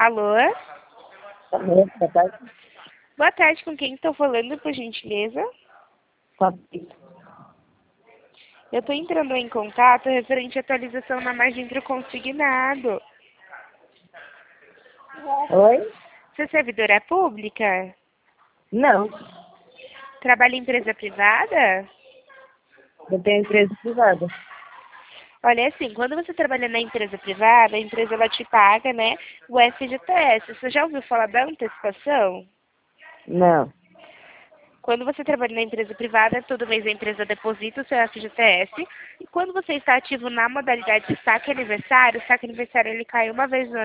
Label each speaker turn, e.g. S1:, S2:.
S1: Alô?
S2: Alô, boa tarde.
S1: Boa tarde, com quem estou falando, por gentileza?
S2: Fabrício.
S1: Eu estou entrando em contato referente à atualização na margem para o consignado.
S2: Oi?
S1: Você é servidora pública?
S2: Não,
S1: Trabalha em empresa privada?
S2: eu tenho empresa privada.
S1: Olha, é assim, quando você trabalha na empresa privada, a empresa ela te paga, né, o FGTS. Você já ouviu falar da antecipação?
S2: Não.
S1: Quando você trabalha na empresa privada, todo mês a empresa deposita o seu FGTS. E quando você está ativo na modalidade de saque aniversário, o saque aniversário ele cai uma vez no